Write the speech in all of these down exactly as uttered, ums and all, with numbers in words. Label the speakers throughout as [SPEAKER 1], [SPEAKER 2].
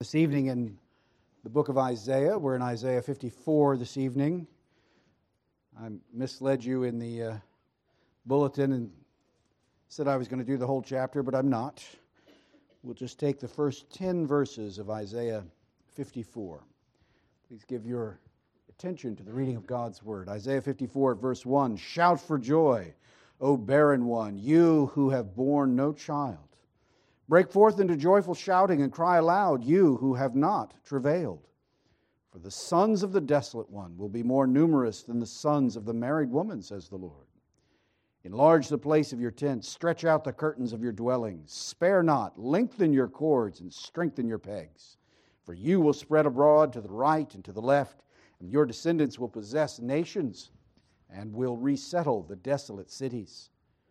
[SPEAKER 1] This evening in the book of Isaiah. We're in Isaiah fifty-four this evening. I misled you in the uh, bulletin and said I was going to do the whole chapter, but I'm not. We'll just take the first ten verses of Isaiah fifty-four. Please give your attention to the reading of God's Word. Isaiah fifty-four, verse one, "Shout for joy, O barren one, you who have borne no child. Break forth into joyful shouting and cry aloud, you who have not travailed. For the sons of the desolate one will be more numerous than the sons of the married woman, says the Lord. Enlarge the place of your tents, stretch out the curtains of your dwellings. Spare not, lengthen your cords and strengthen your pegs. For you will spread abroad to the right and to the left, and your descendants will possess nations and will resettle the desolate cities.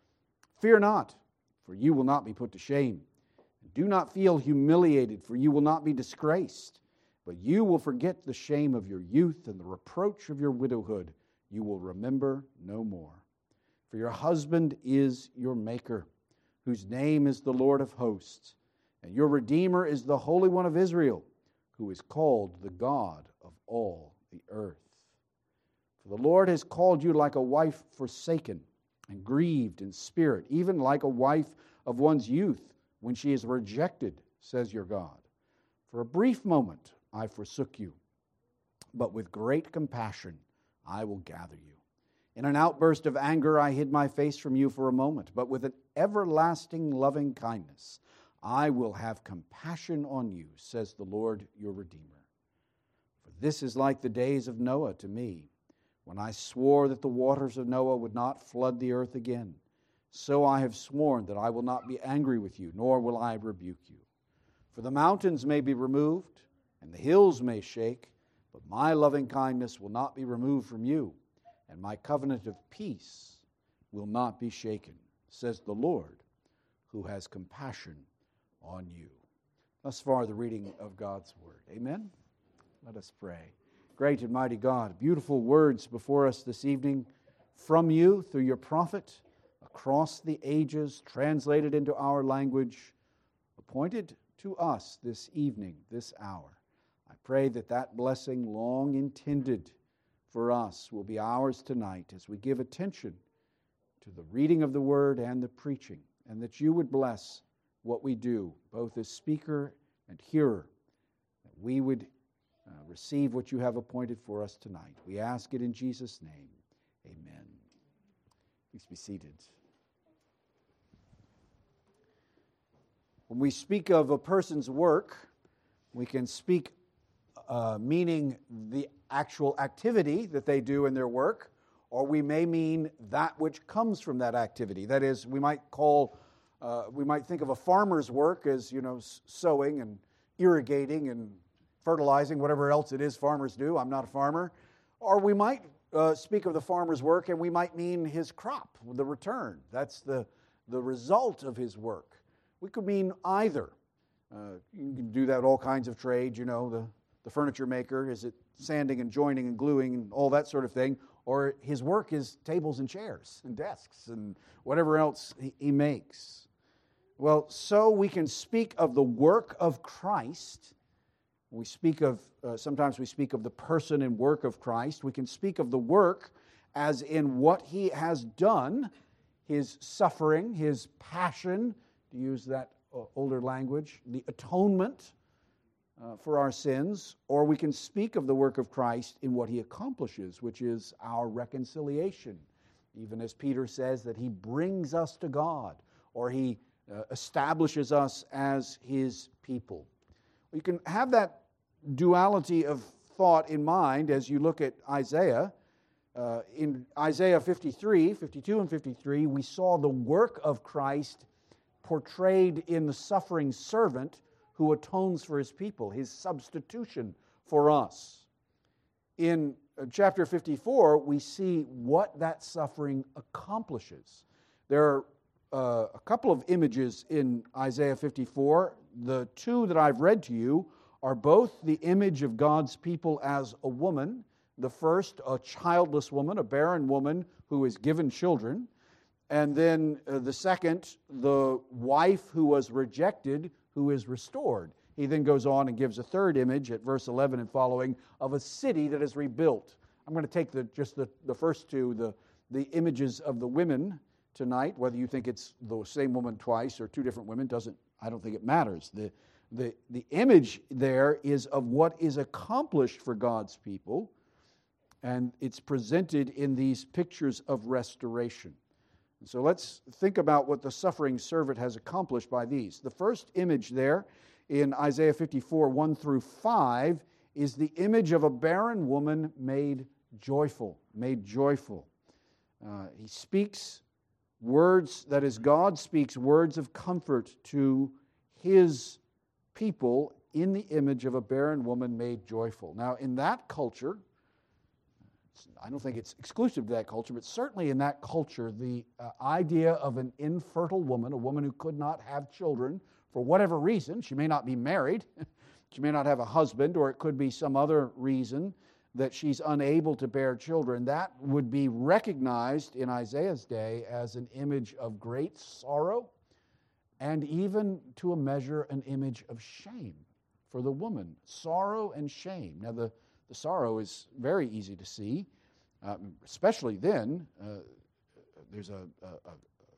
[SPEAKER 1] Fear not, for you will not be put to shame. Do not feel humiliated, for you will not be disgraced, but you will forget the shame of your youth and the reproach of your widowhood you will remember no more. For your husband is your Maker, whose name is the Lord of hosts, and your Redeemer is the Holy One of Israel, who is called the God of all the earth. For the Lord has called you like a wife forsaken and grieved in spirit, even like a wife of one's youth, when she is rejected, says your God. For a brief moment I forsook you, but with great compassion I will gather you. In an outburst of anger I hid my face from you for a moment, but with an everlasting loving kindness I will have compassion on you, says the Lord your Redeemer. For this is like the days of Noah to me, when I swore that the waters of Noah would not flood the earth again. So I have sworn that I will not be angry with you, nor will I rebuke you. For the mountains may be removed, and the hills may shake, but my loving kindness will not be removed from you, and my covenant of peace will not be shaken, says the Lord, who has compassion on you." Thus far, the reading of God's Word. Amen? Let us pray. Great and mighty God, beautiful words before us this evening from you through your prophet, across the ages, translated into our language, appointed to us this evening, this hour. I pray that that blessing long intended for us will be ours tonight as we give attention to the reading of the Word and the preaching, and that you would bless what we do, both as speaker and hearer, that we would uh, receive what you have appointed for us tonight. We ask it in Jesus' name. Amen. Please be seated. When we speak of a person's work, we can speak uh, meaning the actual activity that they do in their work, or we may mean that which comes from that activity. That is, we might call, uh, we might think of a farmer's work as, you know, sowing and irrigating and fertilizing, whatever else it is farmers do. I'm not a farmer. Or we might uh, speak of the farmer's work and we might mean his crop, the return. That's the, the result of his work. We could mean either. Uh, you can do that with all kinds of trades, you know, the, the furniture maker, is it sanding and joining and gluing and all that sort of thing, or his work is tables and chairs and desks and whatever else he, he makes. Well, so we can speak of the work of Christ. We speak of, uh, sometimes we speak of the person and work of Christ. We can speak of the work as in what he has done, his suffering, his passion, to use that uh, older language, the atonement uh, for our sins, or we can speak of the work of Christ in what he accomplishes, which is our reconciliation. Even as Peter says that he brings us to God, or he uh, establishes us as his people. You can have that duality of thought in mind as you look at Isaiah. Uh, in Isaiah fifty-three, fifty-two and fifty-three, we saw the work of Christ portrayed in the suffering servant who atones for his people, his substitution for us. In chapter fifty-four, we see what that suffering accomplishes. There are uh, a couple of images in Isaiah fifty-four. The two that I've read to you are both the image of God's people as a woman. The first, a childless woman, a barren woman who is given children. And then uh, the second, the wife who was rejected, who is restored. he then goes on and gives a third image at verse eleven and following of a city that is rebuilt. I'm going to take the, just the, the first two, the, the images of the women tonight, whether you think it's the same woman twice or two different women, doesn't, I don't think it matters. The, the, the image there is of what is accomplished for God's people, and it's presented in these pictures of restoration. So let's think about what the suffering servant has accomplished by these. The first image there in Isaiah fifty-four, one through five, is the image of a barren woman made joyful, made joyful. Uh, he speaks words, that is, God speaks words of comfort to His people in the image of a barren woman made joyful. Now, in that culture, I don't think it's exclusive to that culture, but certainly in that culture, the uh, idea of an infertile woman, a woman who could not have children for whatever reason, she may not be married, she may not have a husband, or it could be some other reason that she's unable to bear children, that would be recognized in Isaiah's day as an image of great sorrow and even to a measure an image of shame for the woman. Sorrow and shame. Now the The sorrow is very easy to see, uh, especially then. Uh, there's a, a, a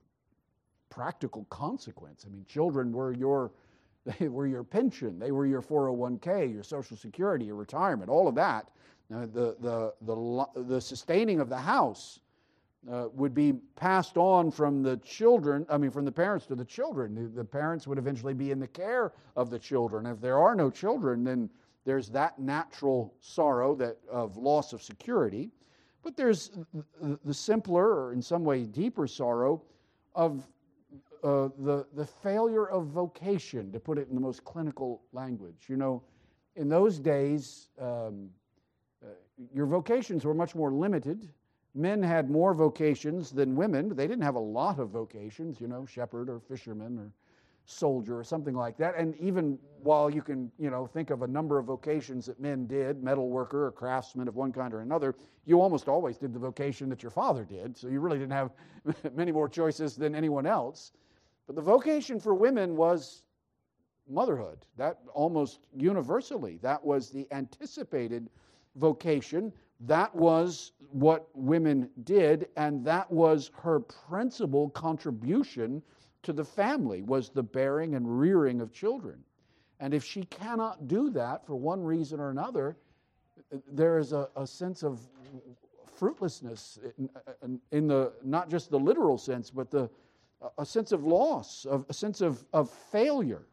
[SPEAKER 1] practical consequence. I mean, children were your they were your pension, they were your four oh one k, your Social Security, your retirement, all of that. Uh, the the the the sustaining of the house uh, would be passed on from the children. I mean, from the parents to the children. The, the parents would eventually be in the care of the children. If there are no children, then there's that natural sorrow that of loss of security, but there's the simpler, or in some way deeper sorrow of uh, the, the failure of vocation, to put it in the most clinical language. You know, in those days, um, uh, your vocations were much more limited. Men had more vocations than women, but they didn't have a lot of vocations, you know, shepherd or fisherman or soldier or something like that. And even while you can, you know, think of a number of vocations that men did, metal worker or craftsman of one kind or another, you almost always did the vocation that your father did, so you really didn't have many more choices than anyone else. But the vocation for women was motherhood. That almost universally, that was the anticipated vocation. That was what women did, and that was her principal contribution to the family, was the bearing and rearing of children. And if she cannot do that for one reason or another, there is a, a sense of fruitlessness in, in, in the not just the literal sense, but the a sense of loss, of a sense of, of failure.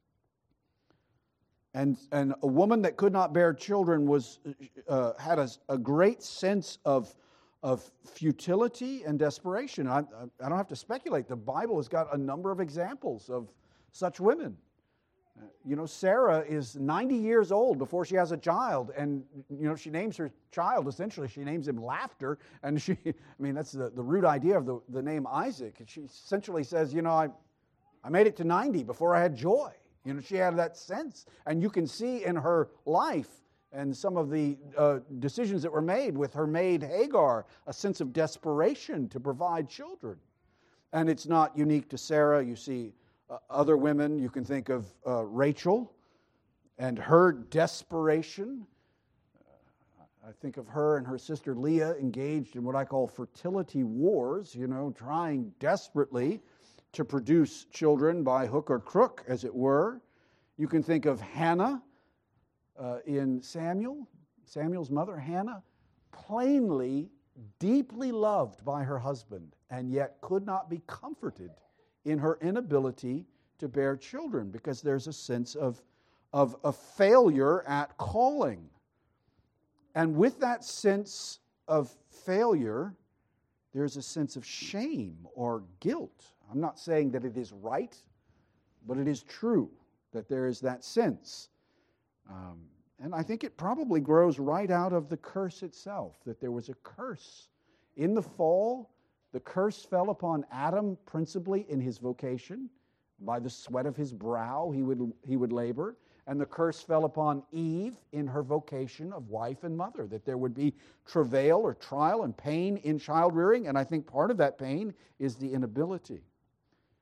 [SPEAKER 1] And and a woman that could not bear children was uh, had a, a great sense of of futility and desperation. I, I don't have to speculate. The Bible has got a number of examples of such women. Uh, you know, Sarah is ninety years old before she has a child, and, you know, she names her child, essentially, she names him Laughter, and she, I mean, that's the, the root idea of the, the name Isaac. And she essentially says, you know, I, I made it to ninety before I had joy. You know, she had that sense, and you can see in her life and some of the uh, decisions that were made with her maid Hagar, a sense of desperation to provide children. And it's not unique to Sarah. You see uh, other women. You can think of uh, Rachel and her desperation. Uh, I think of her and her sister Leah engaged in what I call fertility wars, you know, trying desperately to produce children by hook or crook, as it were. You can think of Hannah, Uh, in Samuel, Samuel's mother, Hannah, plainly, deeply loved by her husband, and yet could not be comforted in her inability to bear children, because there's a sense of, of a failure at calling. And with that sense of failure, there's a sense of shame or guilt. I'm not saying that it is right, but it is true that there is that sense. Um, and I think it probably grows right out of the curse itself, that there was a curse. In the fall, the curse fell upon Adam principally in his vocation. By the sweat of his brow he would, he would labor. And the curse fell upon Eve in her vocation of wife and mother, that there would be travail or trial and pain in child rearing. And I think part of that pain is the inability.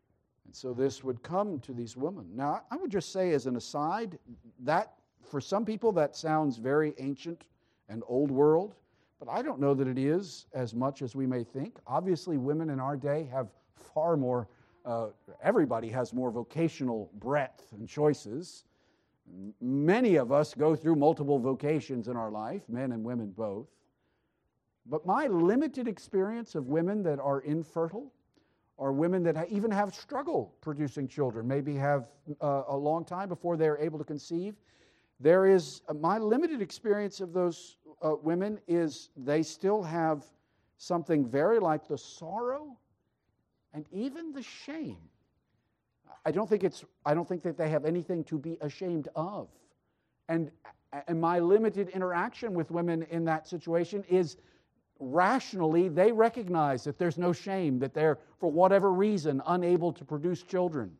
[SPEAKER 1] And so this would come to these women. Now, I would just say as an aside, that for some people that sounds very ancient and old world, but I don't know that it is as much as we may think. Obviously, women in our day have far more, uh, everybody has more vocational breadth and choices. Many of us go through multiple vocations in our life, men and women both. But my limited experience of women that are infertile, or women that even have struggle producing children, maybe have uh, a long time before they're able to conceive. There is, uh, my limited experience of those uh, women is they still have something very like the sorrow and even the shame. I don't think it's, I don't think that they have anything to be ashamed of. And, and my limited interaction with women in that situation is rationally, they recognize that there's no shame, that they're, for whatever reason, unable to produce children.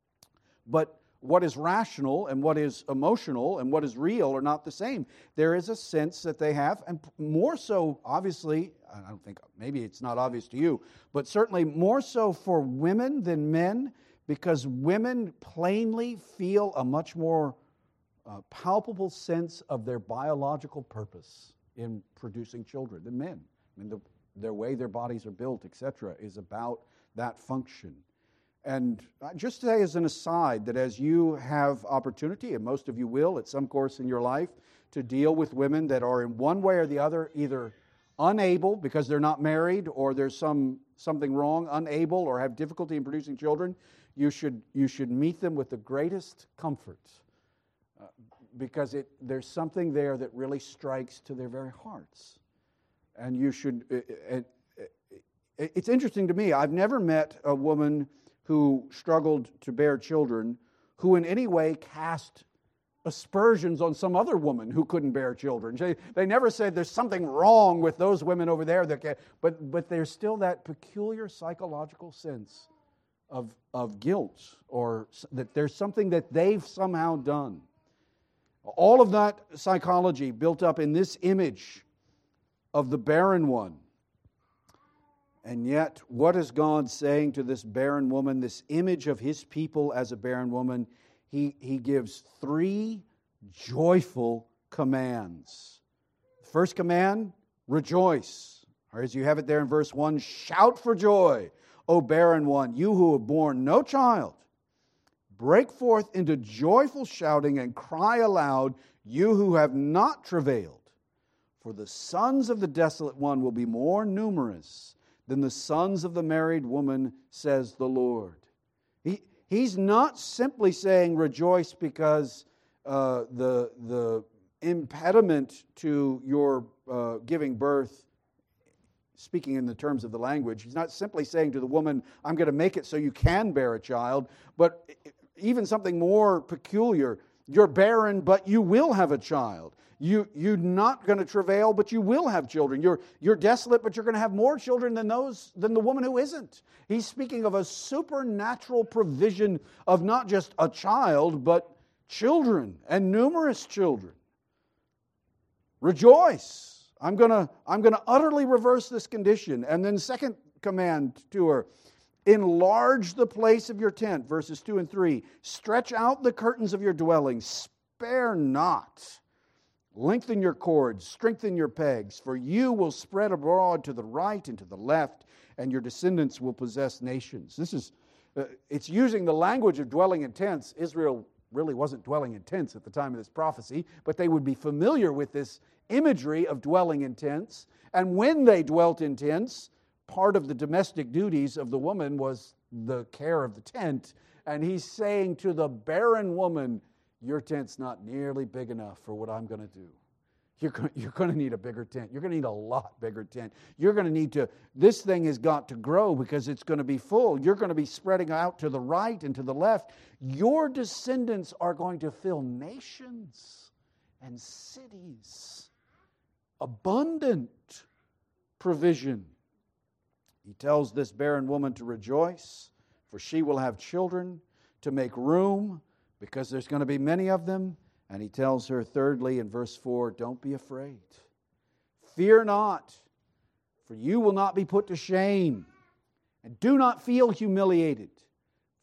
[SPEAKER 1] But what is rational and what is emotional and what is real are not the same. There is a sense that they have, and more so, obviously, I don't think, maybe it's not obvious to you, but certainly more so for women than men, because women plainly feel a much more uh, palpable sense of their biological purpose in producing children than men. I mean, the, their way their bodies are built, et cetera, is about that function. And just to say as an aside that as you have opportunity, and most of you will at some course in your life, to deal with women that are in one way or the other either unable because they're not married or there's some something wrong, unable or have difficulty in producing children, you should you should meet them with the greatest comfort uh, because it there's something there that really strikes to their very hearts. And you should, it, it, it, it's interesting to me, I've never met a woman who struggled to bear children who in any way cast aspersions on some other woman who couldn't bear children. They, they never said there's something wrong with those women over there, that can, but, but there's still that peculiar psychological sense of, of guilt, or that there's something that they've somehow done. All of that psychology built up in this image of the barren one. And yet, what is God saying to this barren woman, this image of His people as a barren woman? He, he gives three joyful commands. First command, rejoice. Or as you have it there in verse one, shout for joy, O barren one, you who have borne no child. Break forth into joyful shouting and cry aloud, you who have not travailed. For the sons of the desolate one will be more numerous than the sons of the married woman, says the Lord. He, he's not simply saying rejoice because uh, the, the impediment to your uh, giving birth, speaking in the terms of the language, he's not simply saying to the woman, I'm going to make it so you can bear a child, but even something more peculiar, you're barren, but you will have a child. You, you're not going to travail, but you will have children. You're, you're desolate, but you're going to have more children than those than the woman who isn't. He's speaking of a supernatural provision of not just a child, but children, and numerous children. Rejoice. I'm going to, I'm going to utterly reverse this condition. And then second command to her, enlarge the place of your tent, verses two and three. Stretch out the curtains of your dwelling. Spare not. Lengthen your cords, strengthen your pegs, for you will spread abroad to the right and to the left, and your descendants will possess nations. This is, uh, it's using the language of dwelling in tents. Israel really wasn't dwelling in tents at the time of this prophecy, but they would be familiar with this imagery of dwelling in tents. And when they dwelt in tents, part of the domestic duties of the woman was the care of the tent. And he's saying to the barren woman, your tent's not nearly big enough for what I'm going to do. You're going, you're going to need a bigger tent. You're going to need a lot bigger tent. You're going to need to, this thing has got to grow because it's going to be full. You're going to be spreading out to the right and to the left. Your descendants are going to fill nations and cities. Abundant provision. He tells this barren woman to rejoice, for she will have children, to make room, because there's going to be many of them. And he tells her, thirdly, in verse four, don't be afraid. Fear not, for you will not be put to shame. And do not feel humiliated,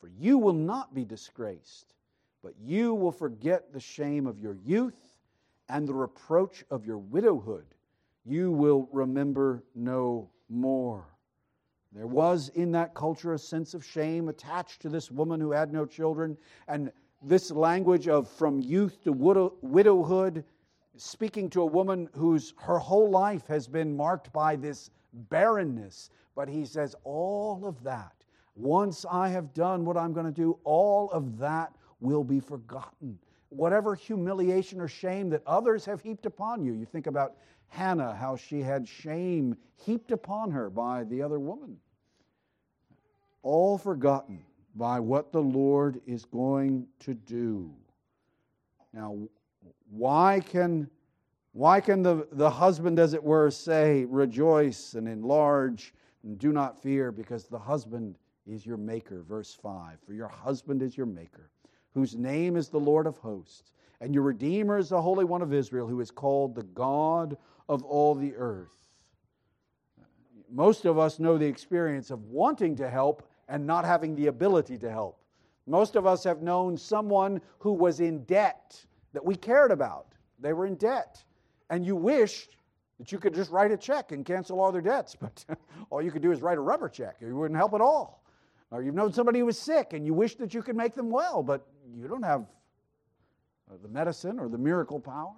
[SPEAKER 1] For you will not be disgraced, but you will forget the shame of your youth and the reproach of your widowhood. You will remember no more. There was in that culture a sense of shame attached to this woman who had no children, and this language of from youth to widow, widowhood, speaking to a woman whose her whole life has been marked by this barrenness. But he says, all of that, once I have done what I'm going to do, all of that will be forgotten. Whatever humiliation or shame that others have heaped upon you. You think about Hannah, how she had shame heaped upon her by the other woman. All forgotten by what the Lord is going to do. Now, why can, why can the, the husband, as it were, say, rejoice and enlarge and do not fear? Because the husband is your maker, verse five. For your husband is your maker, whose name is the Lord of hosts. And your Redeemer is the Holy One of Israel, who is called the God of all the earth. Most of us know the experience of wanting to help and not having the ability to help. Most of us have known someone who was in debt that we cared about. They were in debt. And you wished that you could just write a check and cancel all their debts. But all you could do is write a rubber check. You wouldn't help at all. Or you've known somebody who was sick and you wish that you could make them well, but you don't have the medicine or the miracle power.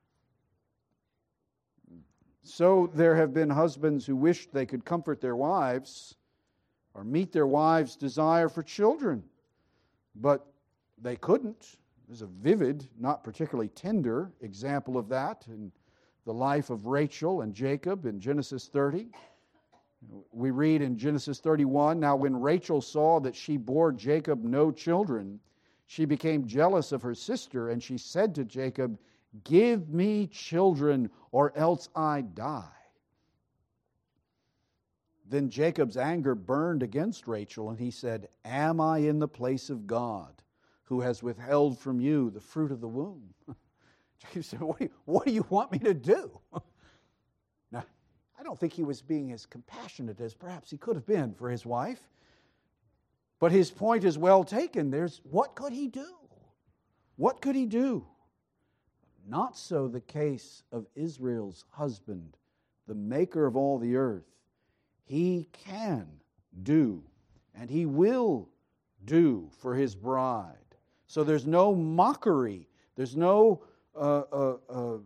[SPEAKER 1] So there have been husbands who wished they could comfort their wives or meet their wives' desire for children, but they couldn't. There's a vivid, not particularly tender example of that in the life of Rachel and Jacob in Genesis thirty. We read in Genesis thirty-one, now when Rachel saw that she bore Jacob no children, she became jealous of her sister, and she said to Jacob, give me children, or else I die. Then Jacob's anger burned against Rachel, and he said, am I in the place of God, who has withheld from you the fruit of the womb? Jacob said, what do, you, what do you want me to do? Now, I don't think he was being as compassionate as perhaps he could have been for his wife. But his point is well taken. There's, what could he do? What could he do? Not so the case of Israel's husband, the maker of all the earth. He can do, and he will do for his bride. So there's no mockery. There's no uh, uh, uh,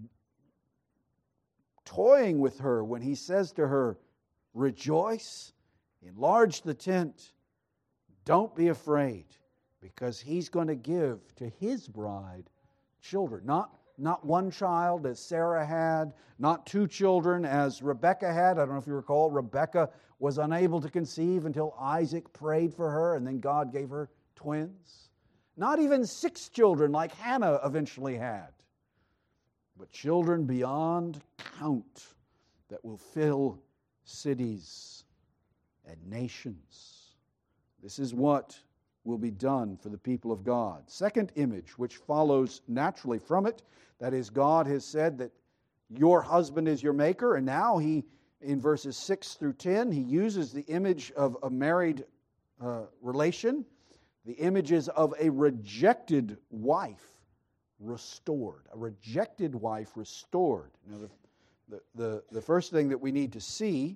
[SPEAKER 1] toying with her when he says to her, rejoice, enlarge the tent, don't be afraid, because he's going to give to his bride children. Not, not one child as Sarah had, not two children as Rebekah had. I don't know if you recall, Rebekah was unable to conceive until Isaac prayed for her, and then God gave her twins. Not even six children like Hannah eventually had, but children beyond count that will fill cities and nations. This is what will be done for the people of God. Second image, which follows naturally from it, that is, God has said that your husband is your maker, and now he, in verses six through ten, he uses the image of a married uh, relation. The images of a rejected wife restored. A rejected wife restored. Now, the, the, the, the first thing that we need to see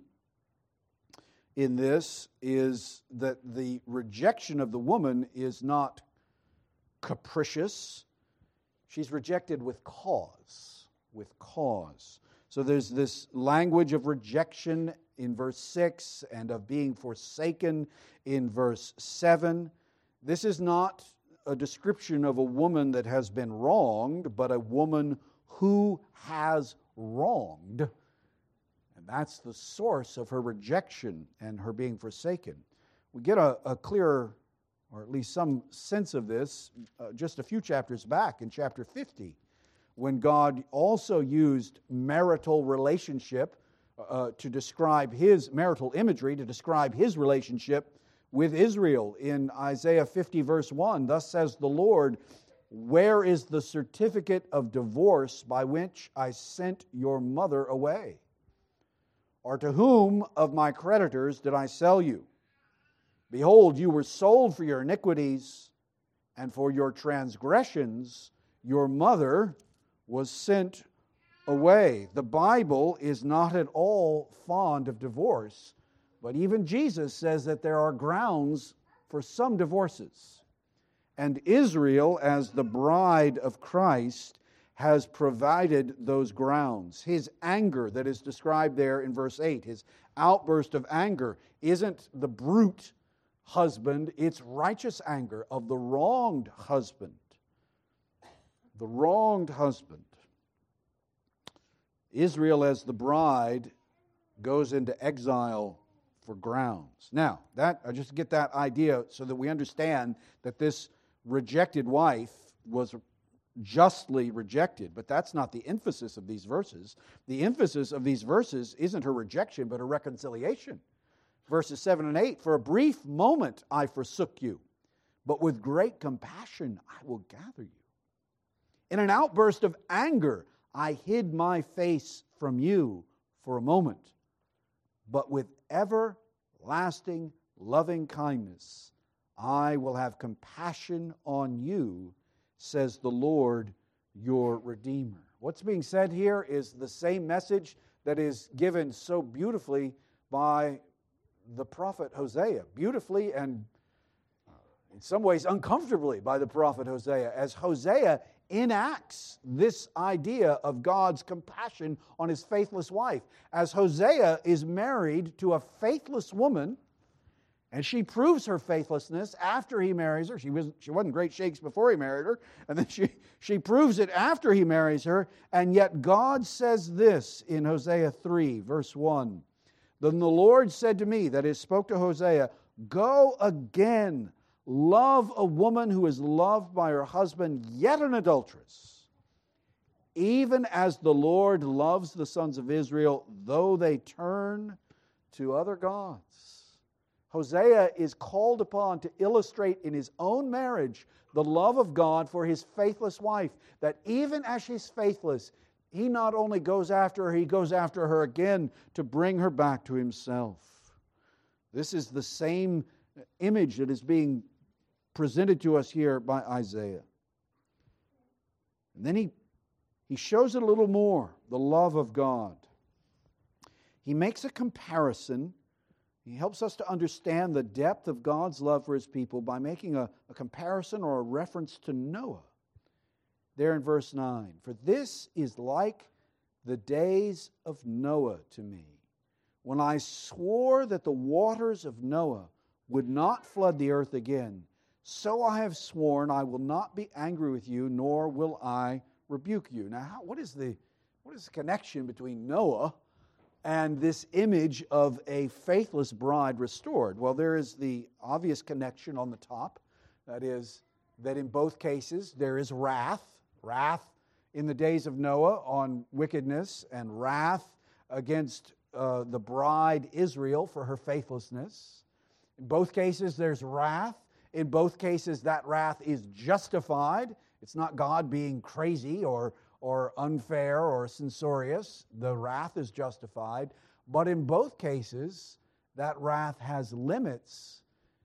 [SPEAKER 1] in this is that the rejection of the woman is not capricious. She's rejected with cause. With cause. So there's this language of rejection in verse six and of being forsaken in verse seven. This is not a description of a woman that has been wronged, but a woman who has wronged. And that's the source of her rejection and her being forsaken. We get a, a clearer, or at least some sense of this, uh, just a few chapters back in chapter fifty, when God also used marital relationship uh, to describe His marital imagery, to describe His relationship with Israel. In Isaiah fifty, verse one, thus says the Lord, where is the certificate of divorce by which I sent your mother away? Or to whom of my creditors did I sell you? Behold, you were sold for your iniquities, and for your transgressions your mother was sent away. The Bible is not at all fond of divorce, but even Jesus says that there are grounds for some divorces. And Israel, as the bride of Christ, has provided those grounds. His anger that is described there in verse eight, his outburst of anger, isn't the brute husband, it's righteous anger of the wronged husband. The wronged husband. Israel, as the bride, goes into exile for grounds. Now, that I just get that idea so that we understand that this rejected wife was justly rejected, but that's not the emphasis of these verses. The emphasis of these verses isn't her rejection, but her reconciliation. Verses seven and eight, for a brief moment I forsook you, but with great compassion I will gather you. In an outburst of anger I hid my face from you for a moment, but with everlasting loving kindness I will have compassion on you, says the Lord your Redeemer. What's being said here is the same message that is given so beautifully by the prophet Hosea, beautifully and in some ways uncomfortably by the prophet Hosea, as Hosea enacts this idea of God's compassion on his faithless wife. As Hosea is married to a faithless woman, and she proves her faithlessness after he marries her. She wasn't, she wasn't great shakes before he married her, and then she, she proves it after he marries her, and yet God says this in Hosea three, verse one. Then the Lord said to me, that is, spoke to Hosea, go again, love a woman who is loved by her husband, yet an adulteress, even as the Lord loves the sons of Israel, though they turn to other gods. Hosea is called upon to illustrate in his own marriage the love of God for his faithless wife, that even as she's faithless, he not only goes after her, he goes after her again to bring her back to himself. This is the same image that is being presented to us here by Isaiah. And then he, he shows it a little more, the love of God. He makes a comparison. He helps us to understand the depth of God's love for his people by making a, a comparison or a reference to Noah. There in verse nine, for this is like the days of Noah to me, when I swore that the waters of Noah would not flood the earth again. So I have sworn I will not be angry with you, nor will I rebuke you. Now, how, what is the what is the connection between Noah and this image of a faithless bride restored? Well, there is the obvious connection on the top. That is, that in both cases there is wrath. Wrath in the days of Noah on wickedness, and wrath against uh, the bride Israel for her faithlessness. In both cases there's wrath. In both cases that wrath is justified. It's not God being crazy or or unfair or censorious. The wrath is justified. But in both cases, that wrath has limits.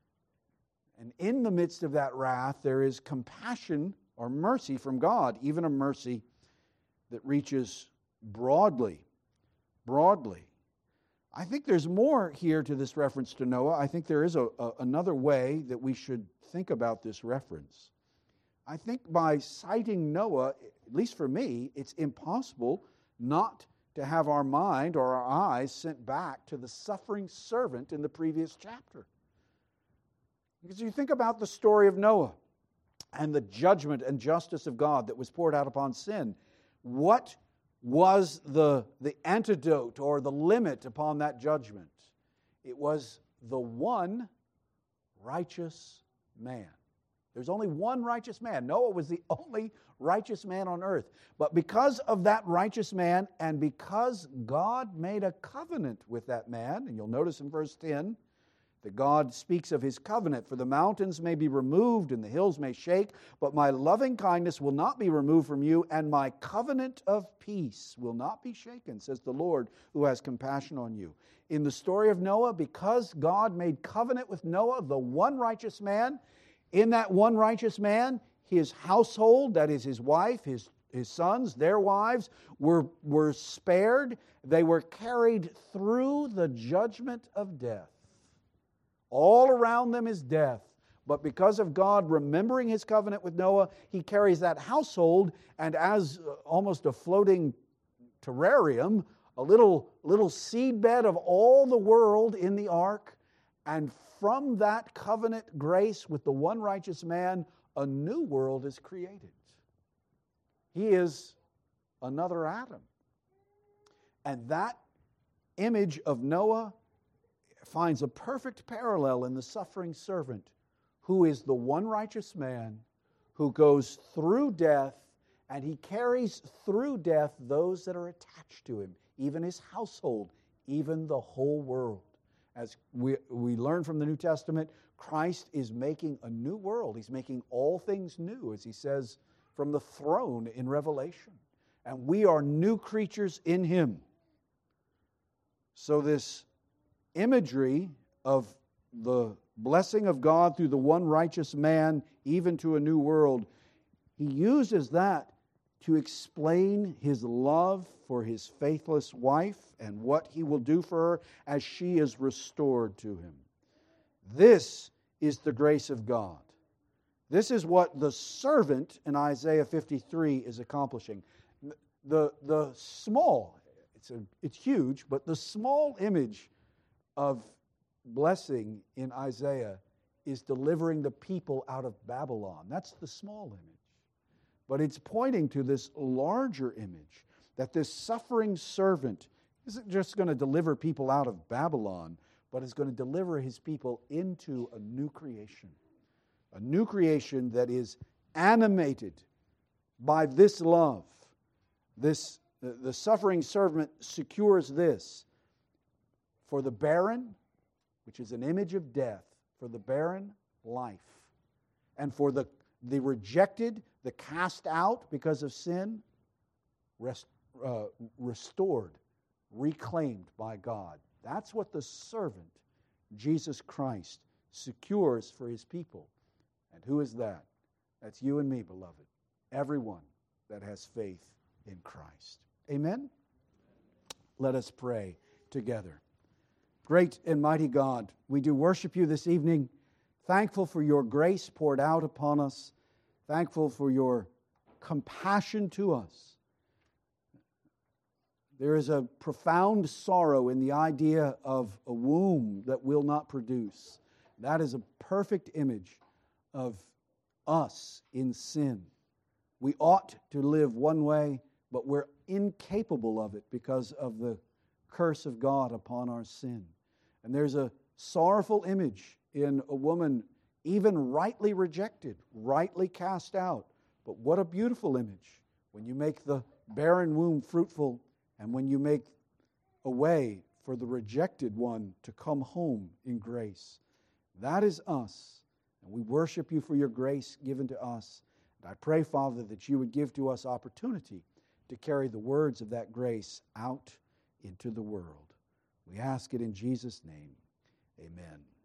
[SPEAKER 1] And in the midst of that wrath, there is compassion or mercy from God, even a mercy that reaches broadly, broadly. I think there's more here to this reference to Noah. I think there is a, a, another way that we should think about this reference. I think by citing Noah, at least for me, it's impossible not to have our mind or our eyes sent back to the suffering servant in the previous chapter. Because you think about the story of Noah and the judgment and justice of God that was poured out upon sin. What was the, the antidote or the limit upon that judgment? It was the one righteous man. There's only one righteous man. Noah was the only righteous man on earth. But because of that righteous man, and because God made a covenant with that man, and you'll notice in verse ten that God speaks of his covenant. For the mountains may be removed and the hills may shake, but my loving kindness will not be removed from you, and my covenant of peace will not be shaken, says the Lord who has compassion on you. In the story of Noah, because God made covenant with Noah, the one righteous man, in that one righteous man, his household, that is his wife, his, his sons, their wives, were, were spared. They were carried through the judgment of death. All around them is death. But because of God remembering his covenant with Noah, he carries that household, and as almost a floating terrarium, a little, little seedbed of all the world in the ark. And from that covenant grace with the one righteous man, a new world is created. He is another Adam. And that image of Noah finds a perfect parallel in the suffering servant, who is the one righteous man who goes through death, and he carries through death those that are attached to him, even his household, even the whole world. As we, we learn from the New Testament, Christ is making a new world. He's making all things new, as he says from the throne in Revelation. And we are new creatures in him. So this imagery of the blessing of God through the one righteous man, even to a new world, he uses that to explain his love for his faithless wife and what he will do for her as she is restored to him. This is the grace of God. This is what the servant in Isaiah fifty-three is accomplishing. The, the small, it's, a, it's huge, but the small image of blessing in Isaiah is delivering the people out of Babylon. That's the small image. But it's pointing to this larger image, that this suffering servant isn't just going to deliver people out of Babylon, but is going to deliver his people into a new creation. A new creation that is animated by this love. This, the, the suffering servant secures this. For the barren, which is an image of death, for the barren, life. And for the, the rejected, the cast out because of sin, rest, uh, restored, reclaimed by God. That's what the servant, Jesus Christ, secures for his people. And who is that? That's you and me, beloved. Everyone that has faith in Christ. Amen? Let us pray together. Great and mighty God, we do worship you this evening, thankful for your grace poured out upon us, thankful for your compassion to us. There is a profound sorrow in the idea of a womb that will not produce. That is a perfect image of us in sin. We ought to live one way, but we're incapable of it because of the curse of God upon our sin. And there's a sorrowful image in a woman even rightly rejected, rightly cast out. But what a beautiful image when you make the barren womb fruitful and when you make a way for the rejected one to come home in grace. That is us. And we worship you for your grace given to us. And I pray, Father, that you would give to us opportunity to carry the words of that grace out into the world. We ask it in Jesus' name. Amen.